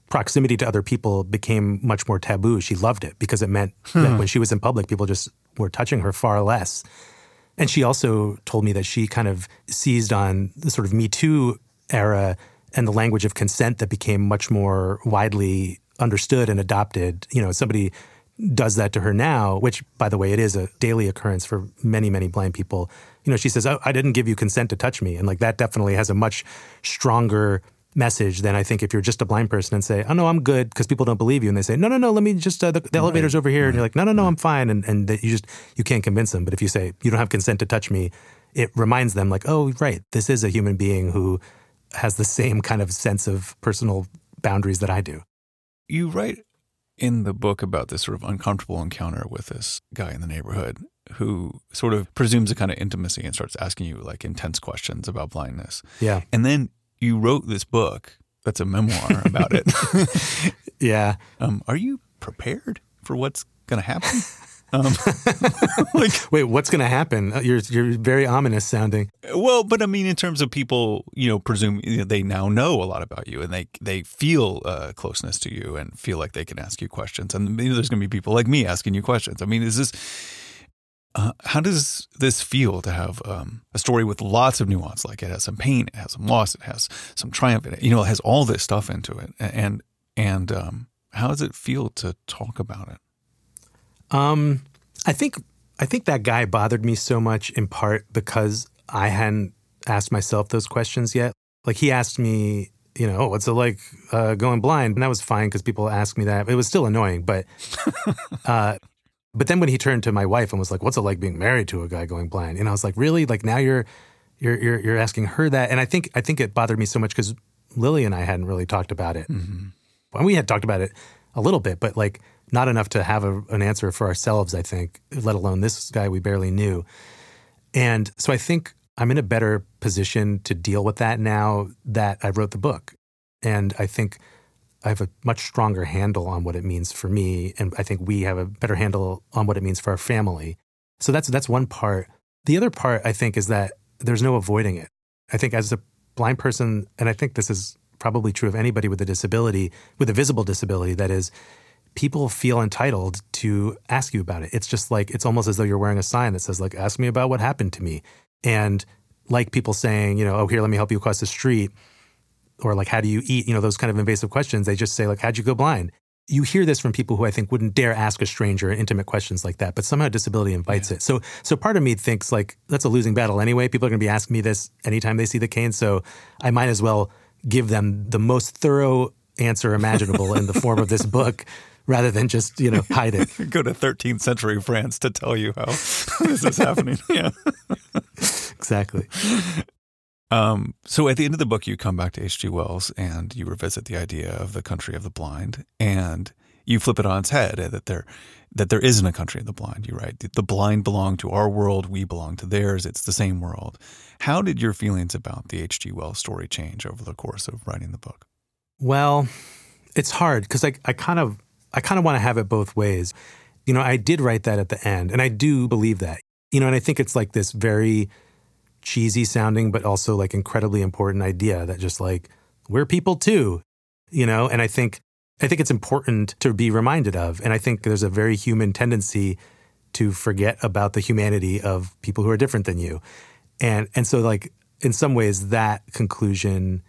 proximity to other people became much more taboo. She loved it because it meant Hmm. that when she was in public, people just were touching her far less. And she also told me that she kind of seized on the sort of Me Too era and the language of consent that became much more widely understood and adopted. You know, somebody does that to her now, which, by the way, it is a daily occurrence for many, many blind people. You know, she says, oh, I didn't give you consent to touch me. And like that definitely has a much stronger message than I think if you're just a blind person and say, oh, no, I'm good, because people don't believe you. And they say, no, no, no, let me just, uh, the, the elevator's over here. And you're like, no, no, no, I'm fine. And, and that you just, you can't convince them. But if you say, you don't have consent to touch me, it reminds them like, oh, right, this is a human being who has the same kind of sense of personal boundaries that I do. You write in the book about this sort of uncomfortable encounter with this guy in the neighborhood who sort of presumes a kind of intimacy and starts asking you like intense questions about blindness. Yeah. And then you wrote this book that's a memoir about it. Yeah. Um, are you prepared for what's going to happen? Um, like, wait, what's going to happen? You're you're very ominous sounding. Well, but I mean, in terms of people, you know, presume you know, they now know a lot about you and they they feel uh, closeness to you and feel like they can ask you questions. And maybe there's going to be people like me asking you questions. I mean, is this, uh, how does this feel to have um, a story with lots of nuance? Like it has some pain, it has some loss, it has some triumph in it. You know, it has all this stuff into it. And, and um, how does it feel to talk about it? Um, I think I think that guy bothered me so much in part because I hadn't asked myself those questions yet. Like he asked me, you know, oh, what's it like uh, going blind? And that was fine because people asked me that. It was still annoying, but uh, but then when he turned to my wife and was like, "What's it like being married to a guy going blind?" And I was like, "Really? Like now you're you're you're, you're asking her that?" And I think I think it bothered me so much because Lily and I hadn't really talked about it. Mm-hmm. Well, we had talked about it a little bit, but like. Not enough to have a, an answer for ourselves, I think, let alone this guy we barely knew. And so I think I'm in a better position to deal with that now that I wrote the book. And I think I have a much stronger handle on what it means for me. And I think we have a better handle on what it means for our family. So that's that's one part. The other part, I think, is that there's no avoiding it. I think as a blind person, and I think this is probably true of anybody with a disability, with a visible disability, that is, people feel entitled to ask you about it. It's just like, it's almost as though you're wearing a sign that says like, ask me about what happened to me. And like people saying, you know, oh, here, let me help you across the street. Or like, how do you eat? You know, those kind of invasive questions. They just say like, how'd you go blind? You hear this from people who I think wouldn't dare ask a stranger intimate questions like that, but somehow disability invites yeah. it. So so part of me thinks like, that's a losing battle anyway. People are going to be asking me this anytime they see the cane. So I might as well give them the most thorough answer imaginable in the form of this book, rather than just, you know, hide it. Go to thirteenth century France to tell you how this is happening. Yeah. Exactly. Um, so at the end of the book, you come back to H G Wells and you revisit the idea of the country of the blind, and you flip it on its head that there, that there isn't a country of the blind. You write, the blind belong to our world, we belong to theirs. It's the same world. How did your feelings about the H G Wells story change over the course of writing the book? Well, it's hard because I, I kind of, I kind of want to have it both ways. You know, I did write that at the end, and I do believe that. You know, and I think it's like this very cheesy sounding, but also like incredibly important idea that just like, we're people too, you know? And I think, I think it's important to be reminded of. And I think there's a very human tendency to forget about the humanity of people who are different than you. And, and so like, in some ways that conclusion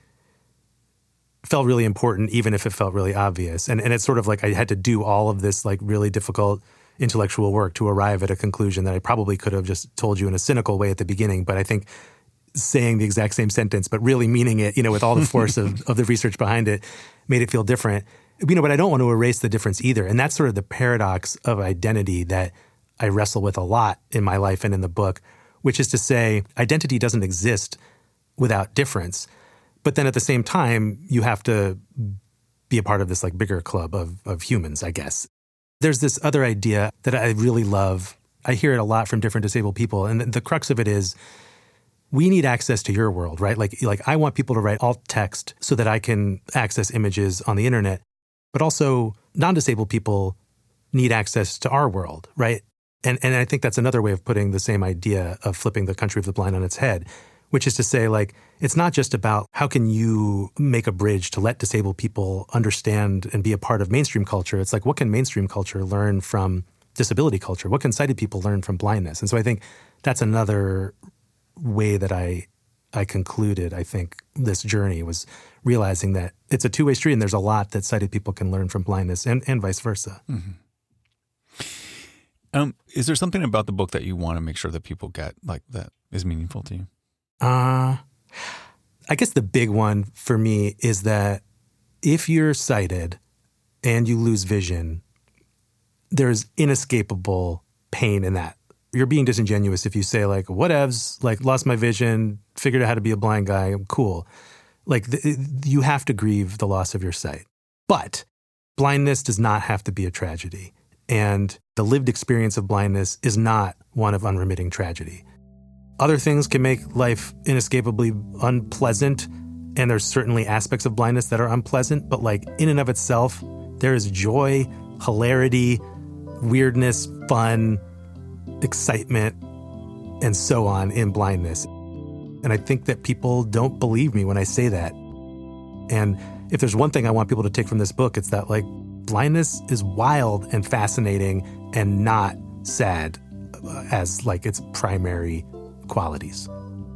felt really important, even if it felt really obvious. And and it's sort of like I had to do all of this like really difficult intellectual work to arrive at a conclusion that I probably could have just told you in a cynical way at the beginning. But I think saying the exact same sentence, but really meaning it, you know, with all the force of, of the research behind it, made it feel different. You know, but I don't want to erase the difference either. And that's sort of the paradox of identity that I wrestle with a lot in my life and in the book, which is to say identity doesn't exist without difference. But then at the same time, you have to be a part of this like bigger club of of humans, I guess. There's this other idea that I really love. I hear it a lot from different disabled people. And the, the crux of it is we need access to your world, right? Like, like I want people to write alt text so that I can access images on the internet. But also non-disabled people need access to our world, right? And and I think that's another way of putting the same idea of flipping the country of the blind on its head, which is to say, like, it's not just about how can you make a bridge to let disabled people understand and be a part of mainstream culture. It's like, what can mainstream culture learn from disability culture? What can sighted people learn from blindness? And so I think that's another way that I I concluded, I think, this journey was realizing that it's a two-way street and there's a lot that sighted people can learn from blindness and, and vice versa. Mm-hmm. Um, is there something about the book that you want to make sure that people get, like, that is meaningful to you? Uh, I guess the big one for me is that if you're sighted and you lose vision, there's inescapable pain in that. You're being disingenuous if you say, like, whatevs, like, lost my vision, figured out how to be a blind guy, I'm cool. Like, th- you have to grieve the loss of your sight. But blindness does not have to be a tragedy. And the lived experience of blindness is not one of unremitting tragedy. Other things can make life inescapably unpleasant, and there's certainly aspects of blindness that are unpleasant, but, like, in and of itself, there is joy, hilarity, weirdness, fun, excitement, and so on in blindness. And I think that people don't believe me when I say that. And if there's one thing I want people to take from this book, it's that, like, blindness is wild and fascinating and not sad as, like, its primary qualities.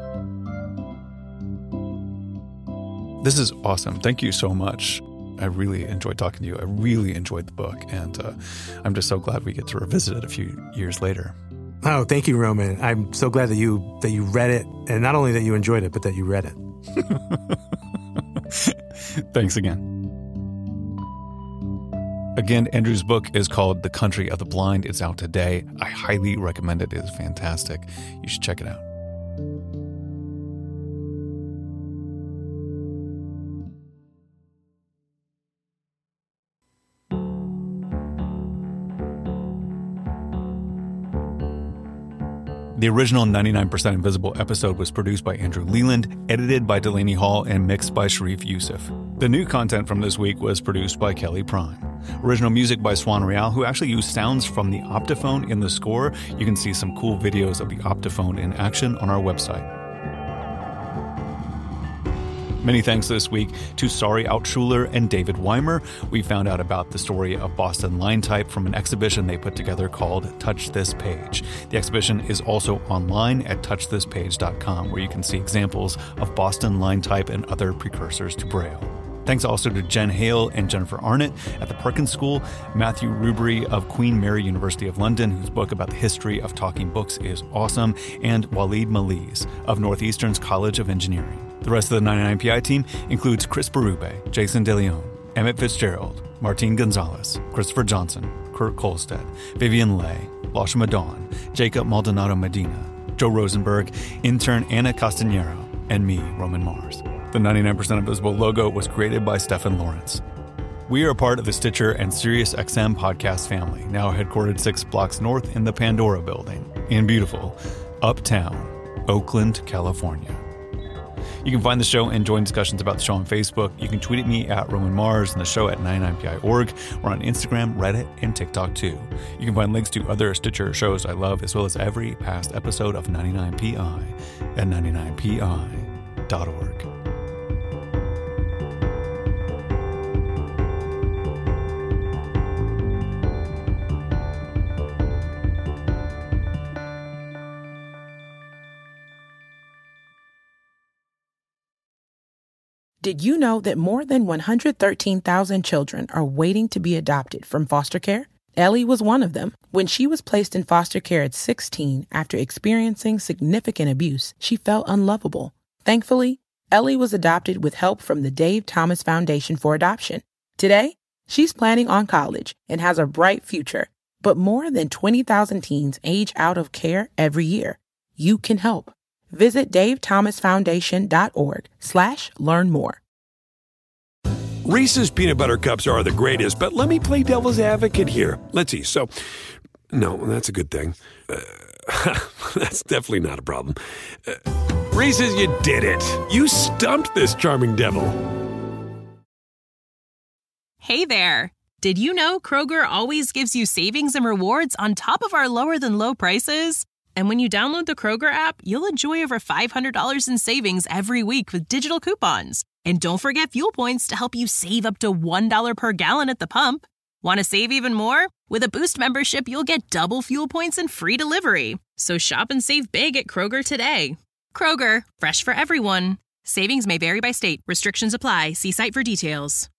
This is awesome. Thank you so much. I really enjoyed talking to you. I really enjoyed the book, and uh, I'm just so glad we get to revisit it a few years later. Oh, thank you, Roman. I'm so glad that you that you read it, and not only that you enjoyed it, but that you read it. Thanks again. Again, Andrew's book is called The Country of the Blind. It's out today. I highly recommend it. It is fantastic. You should check it out. The original ninety-nine percent Invisible episode was produced by Andrew Leland, edited by Delaney Hall, and mixed by Sharif Youssef. The new content from this week was produced by Kelly Prime. Original music by Swan Real, who actually used sounds from the Optophone in the score. You can see some cool videos of the Optophone in action on our website. Many thanks this week to Sari Altschuler and David Weimer. We found out about the story of Boston Line Type from an exhibition they put together called Touch This Page. The exhibition is also online at touch this page dot com, where you can see examples of Boston Line Type and other precursors to Braille. Thanks also to Jen Hale and Jennifer Arnott at the Perkins School, Matthew Rubery of Queen Mary University of London, whose book about the history of talking books is awesome, and Waleed Maliz of Northeastern's College of Engineering. The rest of the ninety-nine P I team includes Chris Berube, Jason DeLeon, Emmett Fitzgerald, Martine Gonzalez, Christopher Johnson, Kurt Kolstad, Vivian Leigh, Lashma Dawn, Jacob Maldonado Medina, Joe Rosenberg, intern Anna Castanero, and me, Roman Mars. The ninety-nine percent Invisible logo was created by Stefan Lawrence. We are a part of the Stitcher and SiriusXM podcast family, now headquartered six blocks north in the Pandora building, in beautiful Uptown, Oakland, California. You can find the show and join discussions about the show on Facebook. You can tweet at me at Roman Mars and the show at ninety-nine P I dot org. We're on Instagram, Reddit, and TikTok too. You can find links to other Stitcher shows I love, as well as every past episode of ninety-nine P I at ninety-nine P I dot org. Did you know that more than one hundred thirteen thousand children are waiting to be adopted from foster care? Ellie was one of them. When she was placed in foster care at sixteen after experiencing significant abuse, she felt unlovable. Thankfully, Ellie was adopted with help from the Dave Thomas Foundation for Adoption. Today, she's planning on college and has a bright future. But more than twenty thousand teens age out of care every year. You can help. Visit davethomasfoundation.org slash learn more. Reese's peanut butter cups are the greatest, but let me play devil's advocate here. Let's see. So, no, that's a good thing. Uh, that's definitely not a problem. Uh, Reese's, you did it. You stumped this charming devil. Hey there. Did you know Kroger always gives you savings and rewards on top of our lower than low prices? And when you download the Kroger app, you'll enjoy over five hundred dollars in savings every week with digital coupons. And don't forget fuel points to help you save up to one dollar per gallon at the pump. Want to save even more? With a Boost membership, you'll get double fuel points and free delivery. So shop and save big at Kroger today. Kroger, fresh for everyone. Savings may vary by state. Restrictions apply. See site for details.